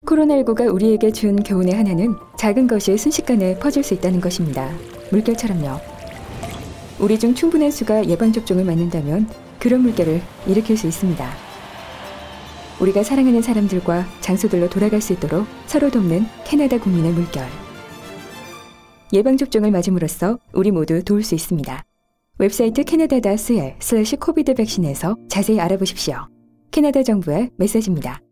코로나19가 우리에게 준 교훈의 하나는 작은 것이 순식간에 퍼질 수 있다는 것입니다. 물결처럼요. 우리 중 충분한 수가 예방접종을 맞는다면 그런 물결을 일으킬 수 있습니다. 우리가 사랑하는 사람들과 장소들로 돌아갈 수 있도록 서로 돕는 캐나다 국민의 물결. 예방접종을 맞음으로써 우리 모두 도울 수 있습니다. 웹사이트 canada.ca/covid vaccine에서 자세히 알아보십시오. 캐나다 정부의 메시지입니다.